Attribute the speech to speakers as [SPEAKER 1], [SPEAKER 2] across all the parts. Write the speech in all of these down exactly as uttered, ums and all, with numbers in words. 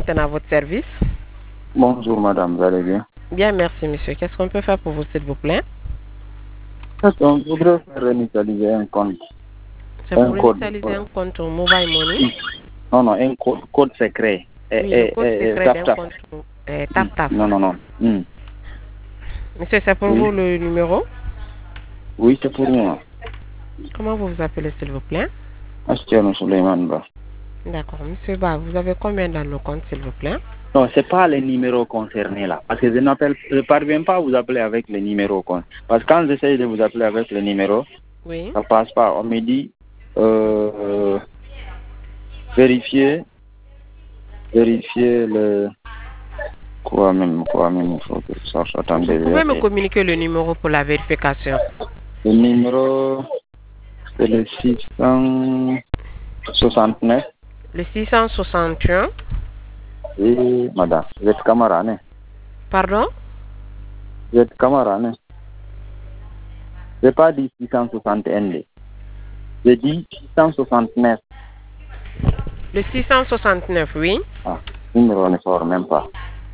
[SPEAKER 1] l'antenne à votre service.
[SPEAKER 2] Bonjour madame, vous allez bien?
[SPEAKER 1] Bien, merci monsieur. Qu'est-ce qu'on peut faire pour vous, s'il vous plaît?
[SPEAKER 2] On voudrait faire réinitialiser un compte.
[SPEAKER 1] C'est pour réinitialiser un compte au Mobile Money?
[SPEAKER 2] Non, non, un code, code secret.
[SPEAKER 1] Oui, le code secret d'un compte euh, Tap Tap.
[SPEAKER 2] Non, non, non. Mm.
[SPEAKER 1] Monsieur, c'est pour
[SPEAKER 2] Oui.
[SPEAKER 1] vous le numéro?
[SPEAKER 2] Oui, c'est pour moi.
[SPEAKER 1] Comment vous vous appelez, s'il vous plaît?
[SPEAKER 2] Astiano Suleiman Ba.
[SPEAKER 1] D'accord. Monsieur Ba, vous avez combien dans le compte, s'il vous plaît?
[SPEAKER 2] Non, c'est pas les numéros concernés là. Parce que je n'appelle, je ne parviens pas à vous appeler avec les numéros. Parce que quand j'essaie de vous appeler avec les numéros,
[SPEAKER 1] oui.
[SPEAKER 2] ça passe pas. On me dit euh, vérifier, vérifier le quoi même, quoi même. Il faut que je cherche. Attendez.
[SPEAKER 1] Vous pouvez me communiquer le numéro pour la vérification?
[SPEAKER 2] Le numéro, c'est le six cent soixante-neuf.
[SPEAKER 1] Le six cent soixante et un.
[SPEAKER 2] Oui, madame, vous êtes camarade, hein?
[SPEAKER 1] Pardon?
[SPEAKER 2] Vous êtes camarade, hein? Je n'ai pas dit six cent soixante et un. J'ai dit six cent soixante-neuf.
[SPEAKER 1] Le six cent soixante-neuf, oui.
[SPEAKER 2] Ah, numéro ne sort même pas.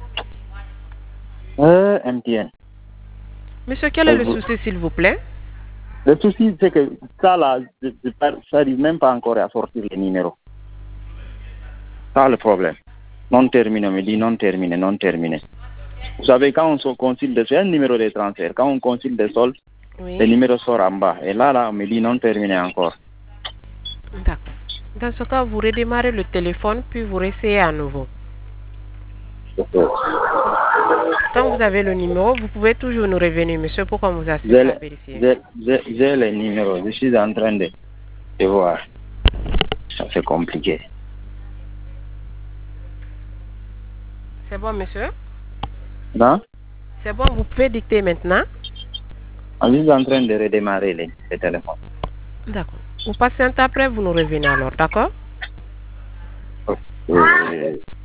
[SPEAKER 2] Euh, M T N.
[SPEAKER 1] Monsieur, quel est le souci, s'il vous plaît?
[SPEAKER 2] Le souci, c'est que ça, là, je, je, ça n'arrive même pas encore à sortir les numéros. Ça, le problème. Non terminé, on me dit non terminé, non terminé. Vous savez, quand on se consulte, c'est un numéro de transfert. Quand on consulte des soldes,
[SPEAKER 1] oui.
[SPEAKER 2] le numéro sort en bas. Et là, là, on me dit non terminé encore.
[SPEAKER 1] D'accord. Dans ce cas, vous redémarrez le téléphone, puis vous réessayez à nouveau. Quand vous avez le numéro, vous pouvez toujours nous revenir, monsieur, pour qu'on vous assiste à vérifier.
[SPEAKER 2] J'ai le numéro. Je suis en train de, de voir. Ça, c'est compliqué.
[SPEAKER 1] C'est bon, monsieur?
[SPEAKER 2] Non?
[SPEAKER 1] C'est bon, vous pouvez dicter maintenant?
[SPEAKER 2] Je suis en train de redémarrer le, le téléphone.
[SPEAKER 1] D'accord. Vous patientez après, vous nous revenez alors, d'accord?
[SPEAKER 2] Okay.